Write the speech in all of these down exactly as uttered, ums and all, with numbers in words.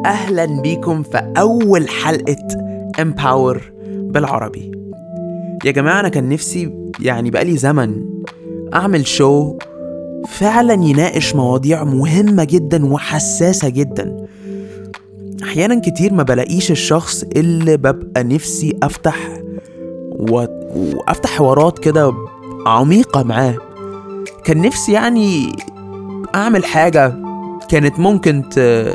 أهلا بيكم في أول حلقة Empower بالعربي. يا جماعة أنا كان نفسي يعني بقالي زمن أعمل شو فعلا يناقش مواضيع مهمة جدا وحساسة جدا. أحيانا كتير ما بلاقيش الشخص اللي ببقى نفسي أفتح و... وأفتح حوارات كده عميقة معاه. كان نفسي يعني أعمل حاجة كانت ممكن ت...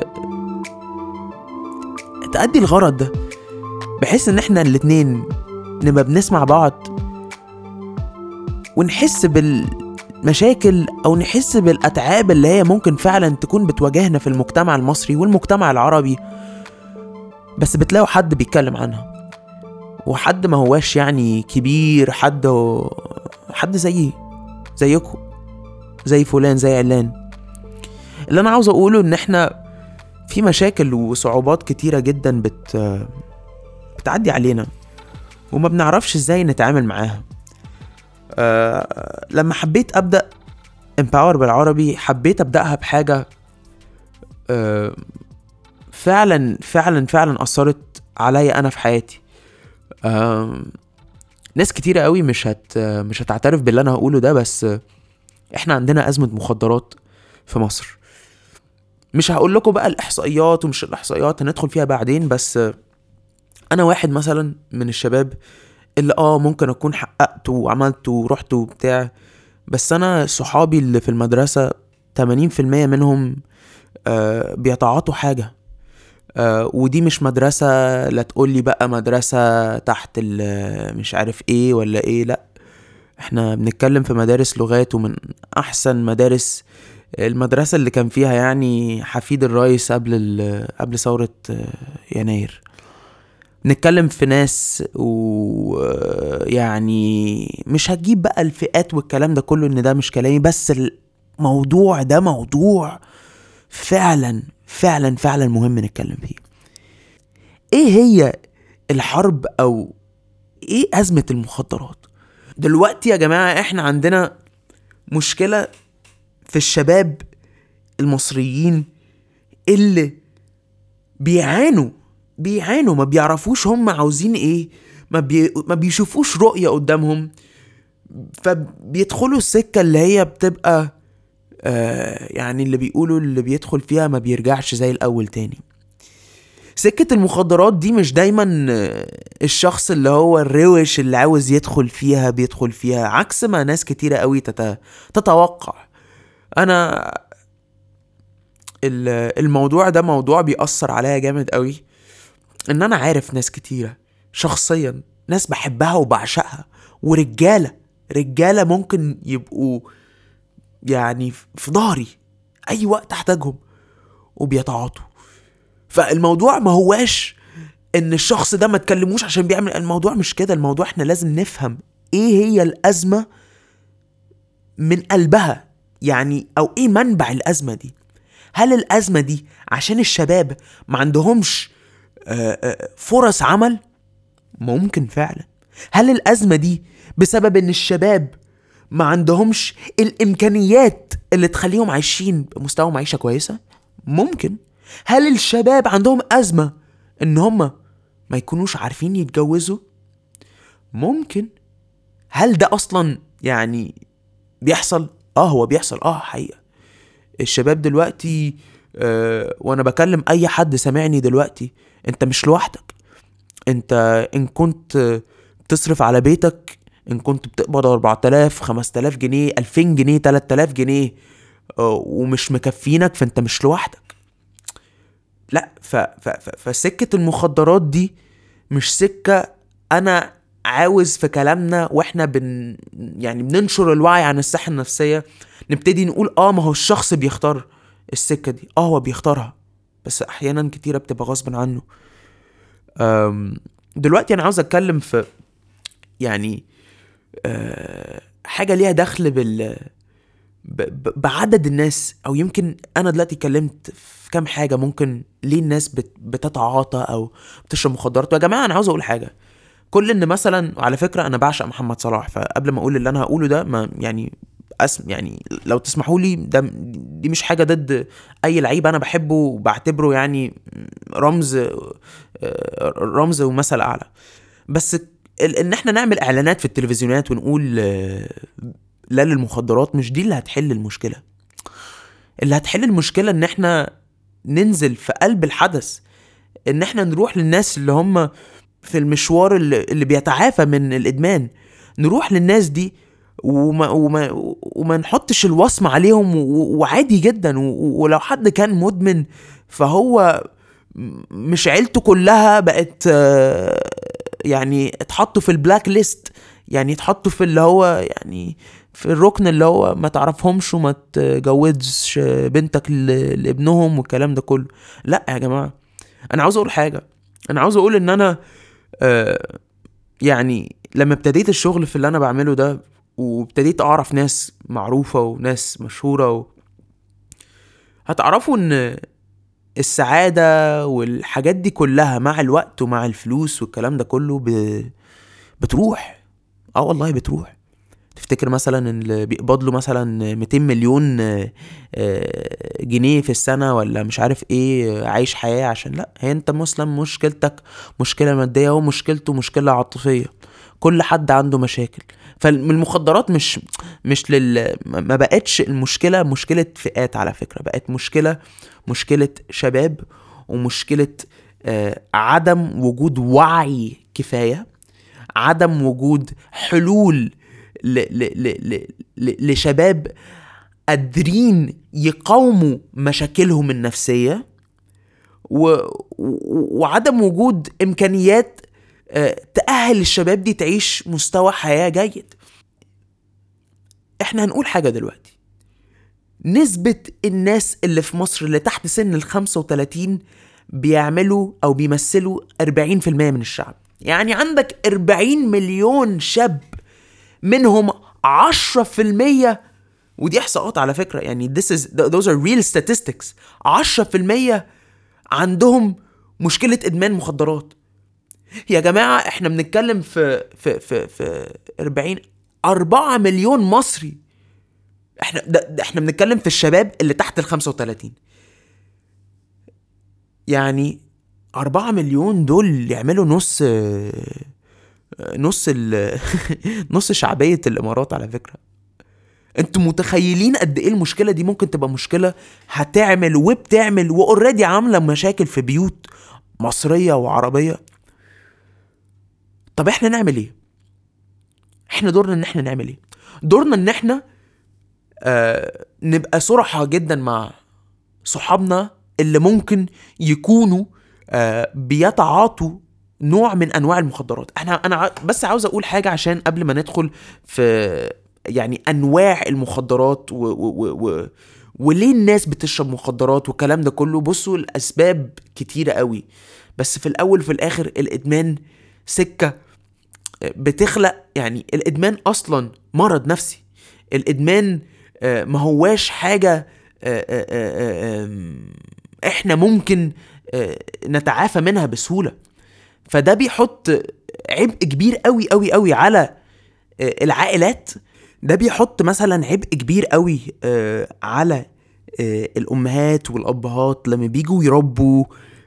تأدي الغرض ده، بحيث ان احنا الاتنين نبقى بنسمع بعض ونحس بالمشاكل او نحس بالاتعاب اللي هي ممكن فعلا تكون بتواجهنا في المجتمع المصري والمجتمع العربي، بس بتلاقوا حد بيتكلم عنها، وحد ما هواش يعني كبير، حد حد زيي زيكم زي فلان زي علان. اللي انا عاوز اقوله ان احنا في مشاكل وصعوبات كتيرة جدا بت بتعدي علينا وما بنعرفش ازاي نتعامل معاها. أه لما حبيت ابدأ Empower بالعربي حبيت ابدأها بحاجة أه فعلا فعلا فعلا اثرت عليا انا في حياتي. أه ناس كتيرة قوي مش هت مش هتعترف باللي انا هقوله ده، بس احنا عندنا ازمة مخدرات في مصر. مش هقول لكم بقى الاحصائيات ومش الاحصائيات، هندخل فيها بعدين، بس انا واحد مثلا من الشباب اللي اه ممكن اكون حققت وعملت ورحت وبتاع، بس انا صحابي اللي في المدرسة ثمانين بالمية منهم آه بيتعاطوا حاجة. آه ودي مش مدرسة لا تقولي بقى مدرسة تحت مش عارف ايه ولا ايه، لا احنا بنتكلم في مدارس لغات ومن احسن مدارس، المدرسة اللي كان فيها يعني حفيد الرئيس قبل قبل ثورة يناير. نتكلم في ناس ويعني مش هتجيب بقى الفئات والكلام ده كله، ان ده مش كلامي، بس الموضوع ده موضوع فعلا فعلا فعلا مهم نتكلم فيه. ايه هي الحرب او ايه ازمة المخدرات دلوقتي يا جماعة؟ احنا عندنا مشكلة في الشباب المصريين اللي بيعانوا بيعانوا ما بيعرفوش هم عاوزين ايه، ما, بي... ما بيشوفوش رؤية قدامهم، فبيدخلوا السكة اللي هي بتبقى آه يعني اللي بيقولوا اللي بيدخل فيها ما بيرجعش زي الأول تاني. سكة المخدرات دي مش دايما الشخص اللي هو الروش اللي عاوز يدخل فيها بيدخل فيها، عكس ما ناس كتيرة قوي تت... تتوقع. انا الموضوع ده موضوع بيأثر عليا جامد قوي، ان انا عارف ناس كتيرة شخصيا، ناس بحبها وبعشقها، ورجالة رجالة ممكن يبقوا يعني في ظهري اي وقت احتاجهم وبيتعاطوا. فالموضوع ما هواش ان الشخص ده ما تكلموش عشان بيعمل، الموضوع مش كده. الموضوع احنا لازم نفهم ايه هي الازمة من قلبها، يعني او ايه منبع الازمة دي. هل الازمة دي عشان الشباب ما عندهمش فرص عمل؟ ممكن فعلا. هل الازمة دي بسبب ان الشباب ما عندهمش الامكانيات اللي تخليهم عايشين بمستوى معيشة كويسة؟ ممكن. هل الشباب عندهم ازمة ان هم ما يكونوش عارفين يتجوزوا؟ ممكن. هل ده اصلا يعني بيحصل؟ اه هو بيحصل، اه حقيقة. الشباب دلوقتي آه وانا بكلم اي حد سامعني دلوقتي، انت مش لوحدك. انت ان كنت بتصرف على بيتك، ان كنت بتقبض اربعة آلاف خمسة آلاف جنيه ألفين جنيه تلاتة آلاف جنيه آه ومش مكفينك، فانت مش لوحدك. لا ف ف ف فسكة المخدرات دي مش سكة انا عاوز في كلامنا واحنا بن يعني بننشر الوعي عن الصحة النفسية نبتدي نقول اه ما هو الشخص بيختار السكة دي، اه هو بيختارها، بس احيانا كتيرة بتبقى غصب عنه. دلوقتي انا عاوز اتكلم في يعني أه حاجة ليها دخل بال ب... بعدد الناس، او يمكن انا دلوقتي اتكلمت في كام حاجة ممكن ليه الناس بت... بتتعاطى او بتشرب مخدرات. يا جماعة انا عاوز اقول حاجة، كل ان مثلا على فكرة انا بعشق محمد صلاح، فقبل ما اقول اللي انا هقوله ده ما يعني اسم يعني لو تسمحوا لي، ده دي مش حاجه ضد اي لعيب، انا بحبه وبعتبره يعني رمز آه، رمز ومثل اعلى. بس ال- ان احنا نعمل اعلانات في التلفزيونات ونقول آه، لا للمخدرات، مش دي اللي هتحل المشكله. اللي هتحل المشكله ان احنا ننزل في قلب الحدث، ان احنا نروح للناس اللي هم في المشوار اللي, اللي بيتعافى من الادمان، نروح للناس دي وما, وما, وما نحطش الوصمة عليهم، و- وعادي جدا. و- ولو حد كان مدمن فهو مش عيلته كلها بقت آه، يعني اتحطوا في البلاك ليست، يعني اتحطوا في اللي هو يعني في الركن اللي هو ما تعرفهمش وما تجوزش بنتك ل- لابنهم والكلام ده كله. لا يا جماعة، انا عاوز اقول حاجة. انا عاوز اقول ان انا آه يعني لما ابتديت الشغل في اللي انا بعمله ده، وابتديت اعرف ناس معروفة وناس مشهورة و... هتعرفوا ان السعادة والحاجات دي كلها مع الوقت ومع الفلوس والكلام ده كله ب... بتروح. اه والله بتروح. تفتكر مثلا ان اللي بيقبض له مثلا مئتين مليون آه، آه، جنيه في السنة ولا مش عارف ايه، آه، عايش حياة؟ عشان لا، هي انت مسلم مشكلتك مشكلة مادية ومشكلته مشكلة عاطفية. كل حد عنده مشاكل. فالمخدرات مش مش لل ما بقتش المشكلة مشكلة فئات، على فكرة بقت مشكلة مشكلة شباب، ومشكلة آه، عدم وجود وعي كفاية، عدم وجود حلول ل ل ل ل ل لشباب قادرين يقاوموا مشاكلهم النفسية، و... و... وعدم وجود إمكانيات آه، تأهل الشباب دي تعيش مستوى حياة جيد. احنا هنقول حاجة دلوقتي. نسبة الناس اللي في مصر اللي تحت سن الخمسة وتلاتين بيعملوا أو بيمثلوا أربعين في المية من الشعب. يعني عندك أربعين مليون شاب، منهم عشرة في المية، ودي احصاءات على فكرة، يعني this is those are real statistics، عشرة في المية عندهم مشكلة ادمان مخدرات. يا جماعة احنا بنتكلم في في في في أربعين أربعة مليون مصري. احنا ده ده احنا بنتكلم في الشباب اللي تحت ال خمسة وتلاتين. يعني أربعة مليون دول يعملوا نص نص ال نص شعبية الامارات على فكرة. انتوا متخيلين قد ايه المشكلة دي ممكن تبقى مشكلة هتعمل وبتعمل واوريدي عاملة مشاكل في بيوت مصرية وعربية؟ طب احنا نعمل ايه؟ احنا دورنا ان احنا نعمل ايه؟ دورنا ان احنا آه نبقى صراحة جدا مع صحابنا اللي ممكن يكونوا آه بيتعاطوا نوع من انواع المخدرات. احنا انا ع- بس عاوز اقول حاجة عشان قبل ما ندخل في يعني انواع المخدرات و و و و وليه الناس بتشرب مخدرات والكلام ده كله. بصوا، الاسباب كتيرة قوي، بس في الاول وفي الاخر الادمان سكة بتخلق، يعني الادمان اصلا مرض نفسي. الادمان آه، ما هواش حاجة آه، آه، آه، آم، احنا ممكن آه، نتعافى منها بسهولة. فده بيحط عبء كبير قوي قوي قوي على آه، العائلات. ده بيحط مثلا عبء كبير قوي آه، على آه، الامهات والابهات لما بيجوا يربوا.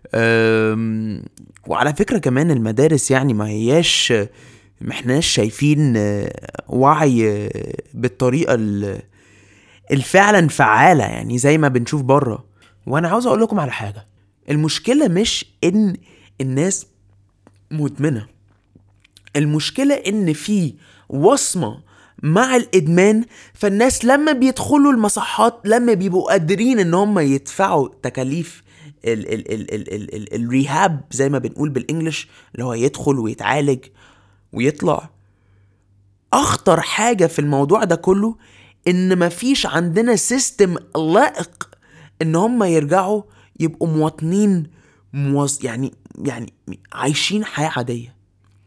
آم، وعلى فكرة كمان المدارس، يعني ما هياش ما احناش شايفين آه، وعي آه، بالطريقة ال- الفعلا فعالة، يعني زي ما بنشوف بره. وانا عاوز اقول لكم على حاجة. المشكلة مش ان الناس مدمنة، المشكلة ان في وصمة مع الادمان. فالناس لما بيدخلوا المصحات، لما بيبقوا قادرين ان هم يدفعوا تكاليف ال ال ال ال ال ال الريهاب زي ما بنقول بالانجلش، اللي هو يدخل ويتعالج ويطلع. اخطر حاجة في الموضوع ده كله ان مفيش عندنا سيستم لائق ان هم يرجعوا يبقوا مواطنين موز يعني يعني عايشين حياة عادية.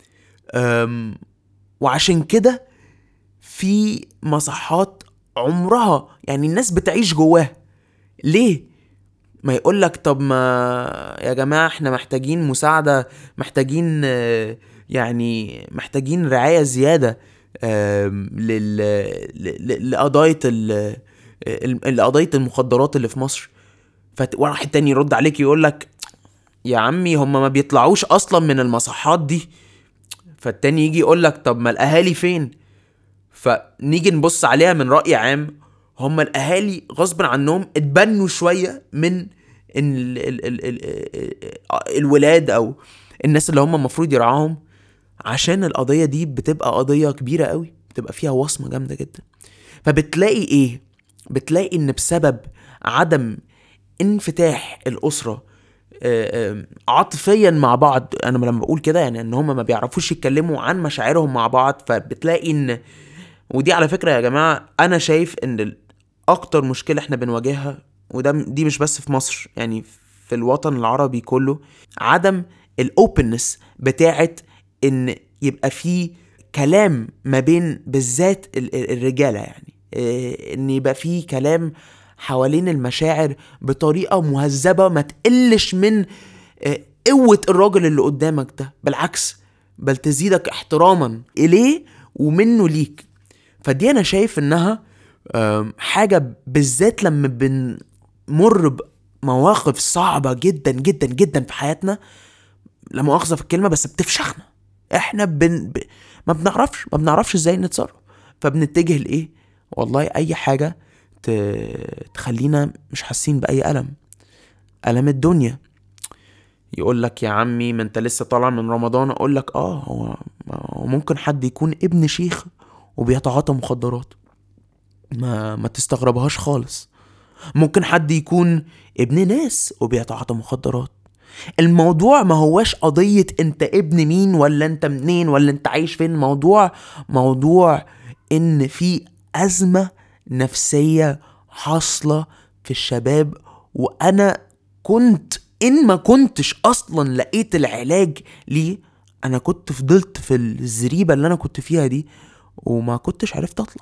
أم وعشان كده في مصحات عمرها يعني الناس بتعيش جواها. ليه؟ ما يقولك طب ما يا جماعة احنا محتاجين مساعدة، محتاجين آه، يعني محتاجين رعاية زيادة آم، لل ل- ل- لقضايا ال- ال- لقضايا المخدرات اللي في مصر. فواحد تاني يرد عليك يقول لك يا عمي هم ما بيطلعوش اصلا من المصحات دي. فالتاني يجي يقول لك طب ما الاهالي فين؟ فنيجي نبص عليها من رأي عام، هم الاهالي غصب عنهم اتبنوا شوية من ان ال ال ال ال الولاد او الناس اللي هم المفروض يرعاهم، عشان القضية دي بتبقى قضية كبيرة قوي، بتبقى فيها وصمة جامدة جدا. فبتلاقي ايه؟ بتلاقي ان بسبب عدم انفتاح الأسرة آه، آه، عاطفيا مع بعض، انا لما بقول كده يعني ان هم ما بيعرفوش يتكلموا عن مشاعرهم مع بعض، فبتلاقي ان، ودي على فكرة يا جماعة انا شايف ان ال- اكتر مشكلة احنا بنواجهها، وده دي مش بس في مصر، يعني في الوطن العربي كله، عدم الاوبنس بتاعت ان يبقى في كلام ما بين بالذات ال- ال- الرجالة، يعني آه، ان يبقى في كلام حوالين المشاعر بطريقة مهذبة ما تقلش من آه، قوة الراجل اللي قدامك ده، بالعكس بل تزيدك احتراما إليه ومنه ليك. فدي أنا شايف إنها آم، حاجة بالذات لما بنمر بمواقف صعبة جدا جدا جدا في حياتنا، لا مؤاخذة في الكلمة بس بتفشخنا. احنا بن... ب... ما بنعرفش ما بنعرفش ازاي نتصرف، فبنتجه لإيه؟ والله أي حاجة ت... تخلينا مش حاسين بأي ألم، ألم الدنيا. يقول لك يا عمي ما انت لسه طالع من رمضان، اقول لك اه هو هو ممكن حد يكون ابن شيخ وبيتعاطى مخدرات، ما ما تستغربهاش خالص. ممكن حد يكون ابن ناس وبيتعاطى مخدرات. الموضوع ما هواش قضية انت ابن مين ولا انت منين ولا انت عايش فين، الموضوع موضوع ان في أزمة نفسية حاصلة في الشباب. وانا كنت ان ما كنتش اصلا لقيت العلاج ليه، انا كنت فضلت في الزريبة اللي انا كنت فيها دي وما كنتش عرفت اطلع.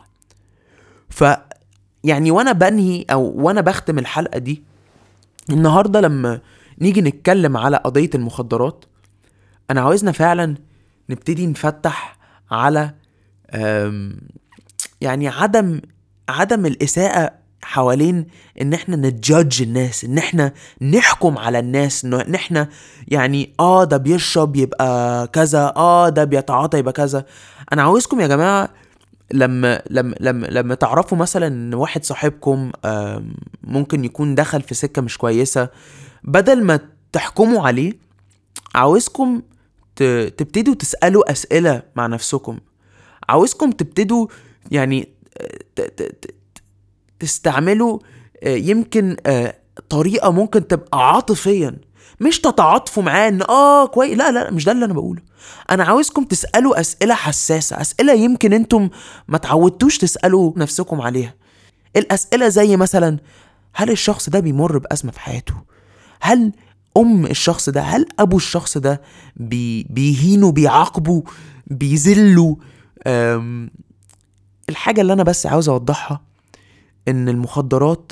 ف يعني وانا بنهي او وانا بختم الحلقة دي النهاردة، لما نيجي نتكلم على قضية المخدرات، انا عاوزنا فعلا نبتدي نفتح على أم، يعني عدم عدم الإساءة حوالين ان احنا نتجادج الناس، ان احنا نحكم على الناس، ان احنا يعني اه ده بيشرب يبقى كذا، اه ده بيتعاطى يبقى كذا. انا عاوزكم يا جماعة لما لما لما لما تعرفوا مثلا ان واحد صاحبكم آم، ممكن يكون دخل في سكة مش كويسة، بدل ما تحكموا عليه، عاوزكم ت- تبتدوا تسألوا أسئلة مع نفسكم. عاوزكم تبتدوا يعني ت- ت- ت- تستعملوا آه، يمكن آه، طريقة ممكن تبقى عاطفيا، مش تتعاطفوا معاه ان اه كويس، لا لا مش ده اللي انا بقوله. انا عاوزكم تسألوا اسئلة حساسة، اسئلة يمكن انتم ما تعودتوش تسألوا نفسكم عليها. الاسئلة زي مثلا هل الشخص ده بيمر بأزمة في حياته؟ هل ام الشخص ده، هل ابو الشخص ده بي بيهينه، بيعاقبه، بيذله؟ أم، الحاجة اللي انا بس عاوز اوضحها ان المخدرات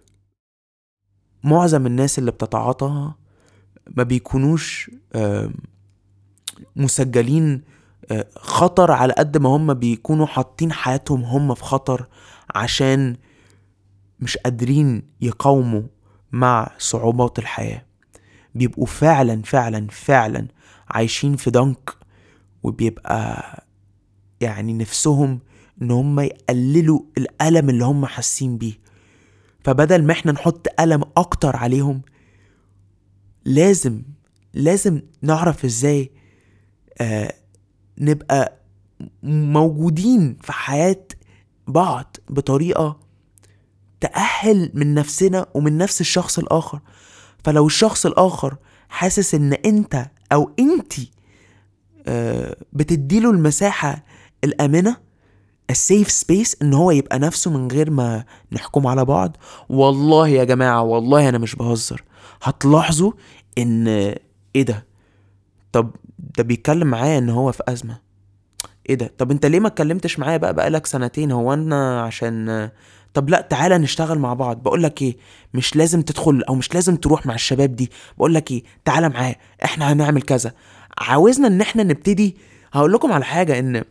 معظم الناس اللي بتتعاطاها ما بيكونوش أم، مسجلين أه، خطر، على قد ما هم بيكونوا حاطين حياتهم هم في خطر عشان مش قادرين يقاوموا مع صعوبات الحياة. بيبقوا فعلا فعلا فعلا عايشين في ضنك، وبيبقى يعني نفسهم ان هم يقللوا الألم اللي هم حاسين بيه. فبدل ما احنا نحط ألم اكتر عليهم، لازم لازم نعرف ازاي آه نبقى موجودين في حياة بعض بطريقة تأهل من نفسنا ومن نفس الشخص الآخر. فلو الشخص الآخر حاسس ان انت او انتي آه بتديله المساحة الآمنة، السيف سبيس، ان هو يبقى نفسه من غير ما نحكم على بعض، والله يا جماعة والله انا مش بهزر، هتلاحظوا ان ايه ده، طب ده بيتكلم معايا ان هو في ازمة، ايه ده، طب انت ليه ما اتكلمتش معايا بقى بقالك سنتين، هو انا عشان، طب لا تعالى نشتغل مع بعض، بقولك ايه مش لازم تدخل او مش لازم تروح مع الشباب دي، بقولك ايه تعالى معايا احنا هنعمل كذا. عاوزنا ان احنا نبتدي. هقول لكم على حاجة، ان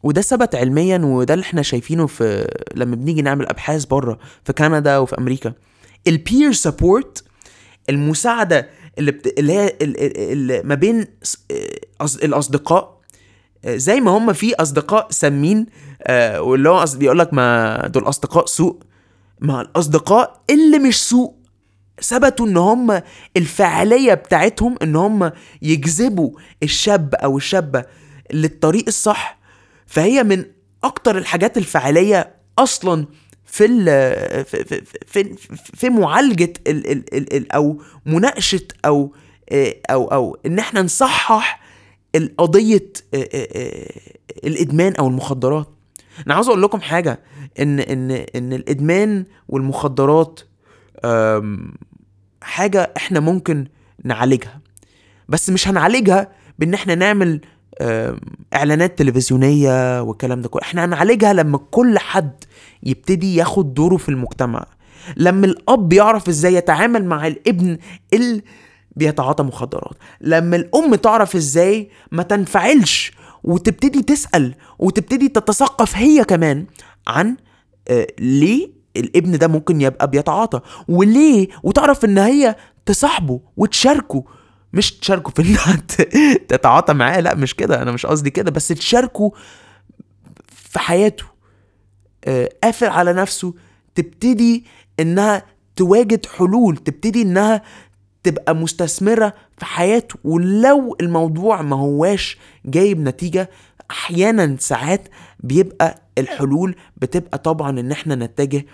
وده ثبت علميا، وده اللي احنا شايفينه في لما بنيجي نعمل ابحاث بره في كندا وفي امريكا. البير سبورت، المساعده اللي, بت... اللي هي اللي ما بين الاصدقاء، زي ما هم في اصدقاء سامين آه واللي هو بيقول لك ما دول اصدقاء سوء، مع الاصدقاء اللي مش سوء ثبتوا ان هم الفعاليه بتاعتهم ان هم يجذبوا الشاب او الشابه للطريق الصح. فهي من اكتر الحاجات الفعاليه اصلا في ال في في في, في معالجه ال ال ال ال او مناقشه او او او ان احنا نصحح القضيه الادمان او المخدرات. انا عاوز اقول لكم حاجه، ان ان ان الادمان والمخدرات حاجه احنا ممكن نعالجها، بس مش هنعالجها بان احنا نعمل اعلانات تلفزيونيه والكلام ده كله. احنا هنعالجها لما كل حد يبتدي ياخد دوره في المجتمع، لما الاب يعرف ازاي يتعامل مع الابن اللي بيتعاطى مخدرات، لما الام تعرف ازاي ما تنفعلش وتبتدي تسأل وتبتدي تتثقف هي كمان عن آه ليه الابن ده ممكن يبقى بيتعاطى وليه، وتعرف ان هي تصاحبه وتشاركه، مش تشاركه في انها تتعاطى معاه، لا مش كده، انا مش قصدي كده، بس تشاركه في حياته. آه قافل على نفسه، تبتدي انها تواجد حلول، تبتدي انها تبقى مستثمرة في حياته. ولو الموضوع ما هواش جايب نتيجة، احيانا ساعات بيبقى الحلول بتبقى طبعا ان احنا نتجه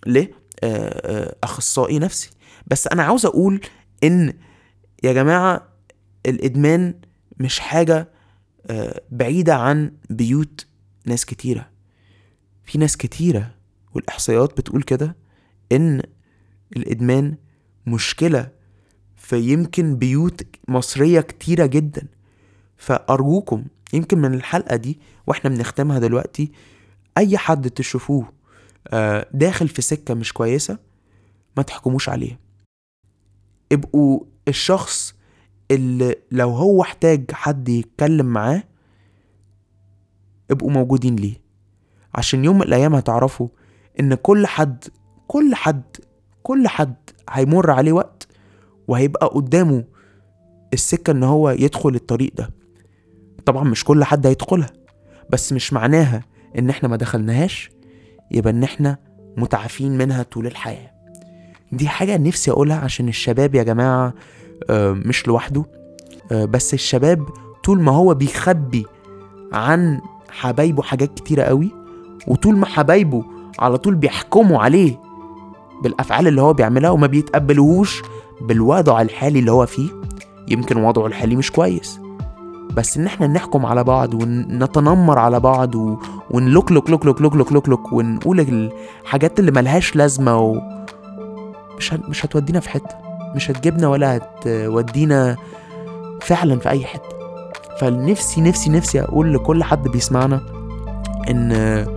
لاخصائي نفسي. بس انا عاوز اقول ان يا جماعة الادمان مش حاجة بعيدة عن بيوت ناس كتيرة. في ناس كتيرة والاحصائيات بتقول كده ان الادمان مشكلة فيمكن بيوت مصرية كتيرة جدا. فأرجوكم يمكن من الحلقة دي واحنا بنختمها دلوقتي، أي حد تشوفوه داخل في سكة مش كويسة ما تحكموش عليه. ابقوا الشخص اللي لو هو احتاج حد يتكلم معاه ابقوا موجودين ليه، عشان يوم من الأيام هتعرفوا إن كل حد كل حد كل حد هيمر عليه وقت وهيبقى قدامه السكة ان هو يدخل الطريق ده. طبعا مش كل حد هيدخلها، بس مش معناها ان احنا ما دخلناهاش يبقى ان احنا متعافين منها طول الحياة. دي حاجة نفسي اقولها عشان الشباب يا جماعة مش لوحده، بس الشباب طول ما هو بيخبي عن حبايبه حاجات كتيرة قوي، وطول ما حبايبه على طول بيحكموا عليه بالافعال اللي هو بيعملها وما بيتقبلوهوش بالوضع الحالي اللي هو فيه، يمكن وضعه الحالي مش كويس، بس ان احنا نحكم على بعض ونتنمر على بعض ونلوك لوك لوك لوك لوك لوك لوك لوك ونقول الحاجات اللي ملهاش لازمة و مش مش هتودينا في حتة، مش هتجيبنا ولا هتودينا فعلا في اي حتة. فنفسي نفسي نفسي اقول لكل حد بيسمعنا ان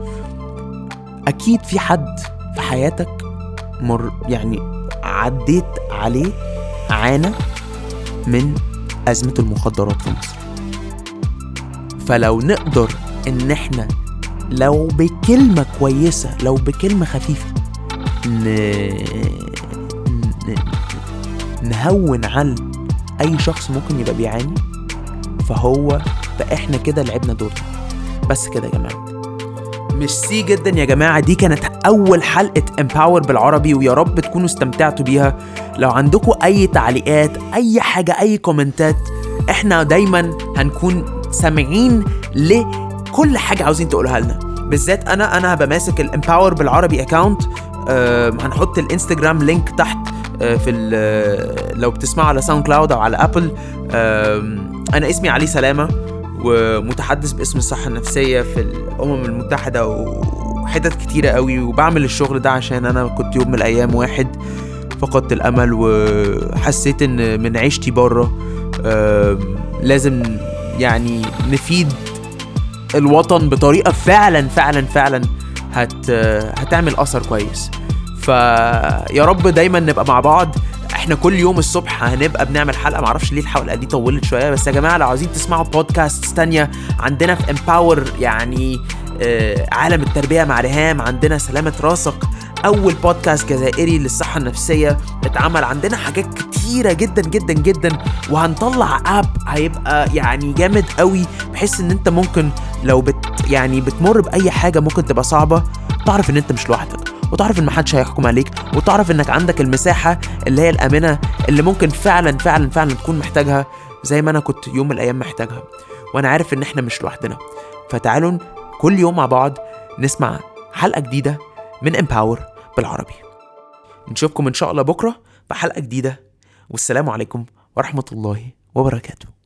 اكيد في حد في حياتك مر يعني عديت عليه عانى من أزمة المخدرات في مصر. فلو نقدر ان احنا لو بكلمة كويسة لو بكلمة خفيفة ن... ن... نهون على اي شخص ممكن يبقى بيعاني، فهو فاحنا كده لعبنا دورنا. بس كده يا جماعة، ميرسي جدا يا جماعة. دي كانت أول حلقة امباور بالعربي، ويا رب تكونوا استمتعتوا بيها. لو عندكم أي تعليقات أي حاجة أي كومنتات، احنا دايما هنكون سامعين لكل حاجة عاوزين تقولها لنا. بالذات أنا أنا هبقى ماسك الامباور بالعربي اكاونت. أه هنحط الانستجرام لينك تحت أه في لو بتسمعوا على ساوند كلاود أو على أبل. أه أنا اسمي علي سلامة ومتحدث باسم الصحة النفسية في الأمم المتحدة وحتت كتيرة قوي، وبعمل الشغل ده عشان أنا كنت يوم من الأيام واحد فقدت الأمل وحسيت إن من عيشتي برا لازم يعني نفيد الوطن بطريقة فعلا فعلا فعلا هت هتعمل أثر كويس. فيا رب دايما نبقى مع بعض. احنا كل يوم الصبح هنبقى بنعمل حلقه. معرفش ليه الحلقه دي طولت شويه، بس يا جماعه لو عايزين تسمعوا بودكاست تانية عندنا في امباور يعني آه عالم التربيه مع ريهام، عندنا سلامه راسك اول بودكاست جزائري للصحه النفسيه اتعمل، عندنا حاجات كتيره جدا جدا جدا، وهنطلع اب هيبقى يعني جامد قوي، بحيث ان انت ممكن لو بت يعني بتمر باي حاجه ممكن تبقى صعبه تعرف ان انت مش لوحدك، وتعرف ان محدش هيحكم عليك، وتعرف انك عندك المساحه اللي هي الامنه اللي ممكن فعلا فعلا فعلا تكون محتاجها زي ما انا كنت يوم من الايام محتاجها. وانا عارف ان احنا مش لوحدنا. فتعالوا كل يوم مع بعض نسمع حلقه جديده من امباور بالعربي. نشوفكم ان شاء الله بكره بحلقه جديده، والسلام عليكم ورحمه الله وبركاته.